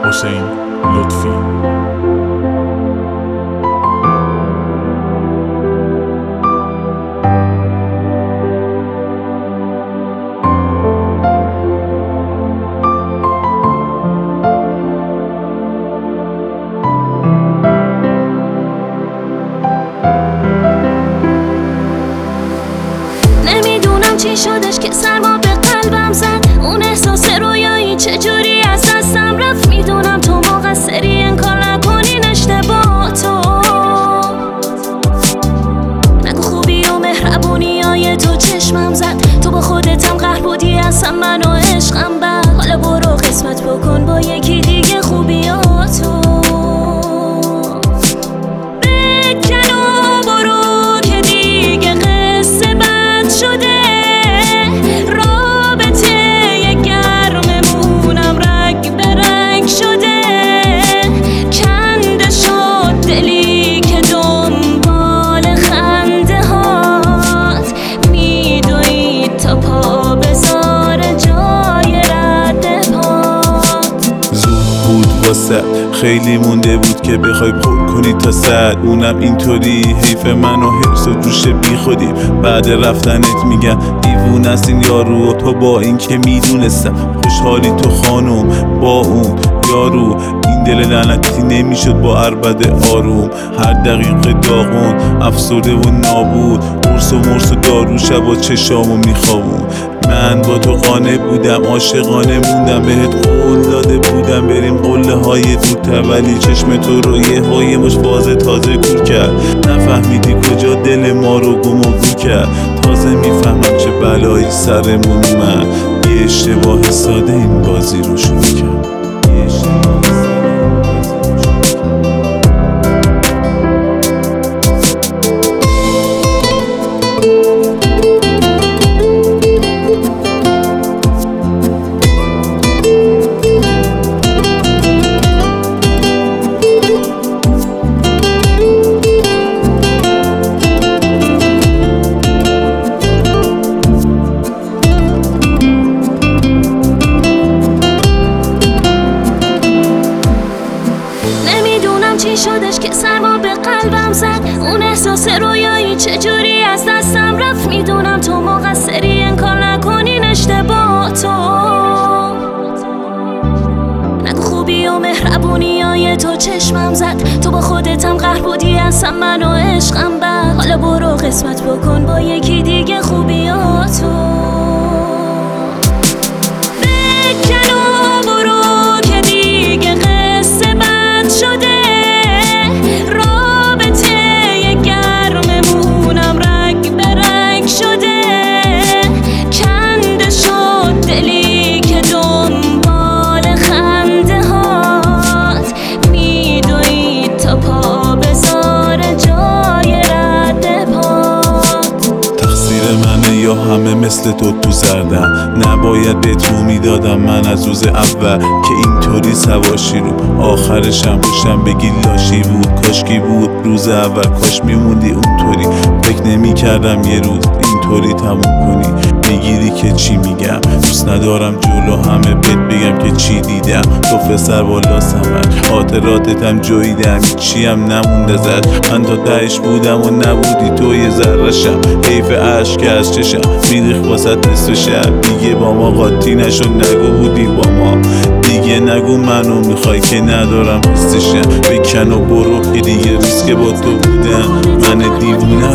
حسین لطفی. نمیدونم چی شدش که سرما به قلبم زد، اون احساس رویایی چجوری از دستم رفت. میدونم تو مقصری، انکار نکنین اشتباه تو. نگو خوبی و مهربونی های تو چشمم زد، تو با خودتم قهر بودی اصلا من و عشقم بد. حالا برو قسمت بکن با یکی دیگه خوبیاتو. خیلی مونده بود که بخوای پر کنی تا صد، اونم اینطوری. حیف من و حرص و جوش بی خودیم، بعد رفتنت میگم دیوونه است این یارو. تو با این که میدونستم خوشحالی تو خانم با اون یارو، این دل لعنتی نمیشد با عربده آروم. هر دقیقه داغون افسرده و نابود، قرص و مرس و دارو شبا چشامو میخوابون. من با تو قانع بودم، عاشقانه موندم، بهت قول داده بودم بریم قله های دورتر، ولی چشم تو رو یه های مش باز تازه کور کرد. نفهمیدی کجا دل ما رو گم و گور کرد. تازه میفهمم چه بلایی سرمون اومد، یه اشتباه ساده این بازی رو شروع کرد. چی شدش که سرما به قلبم زد، اون احساس رویایی چجوری از دستم رفت. میدونم تو مقصری، انکار نکنین اشتباه تو. نگو خوبی و مهربونی های تو چشمم زد، تو با خودتم قهر بودی اصلا من و عشقم بد. حالا برو قسمت بکن با یکی دیگه خوبیاتو. همه مثل تو زردم، نباید به تو میدادم من از روز اول که اینطوری سواشی رو. آخرشم روشم بگی لاشی بود، کاشکی بود روز اول، کاش میموندی اونطوری. فکر نمی کردم یه روز اینطوری تموم کنی. میگیری که چی میگم، دوست ندارم جلو همه بهت بگم که چی دیدم. تو پسر بالا سمن خاطراتتم جویدم، چی هم نمونده زد. من تا تهش بودم و نبودی تو یه ذره‌شم. حیف عشق از چشم میریخ واسط نصف شب. دیگه با ما قاطی نشو، نگو بودی با ما. دیگه نگو منو میخوای که ندارم حسشم. بکن و برو که دیگه ریسک با تو بودم. من دیوونه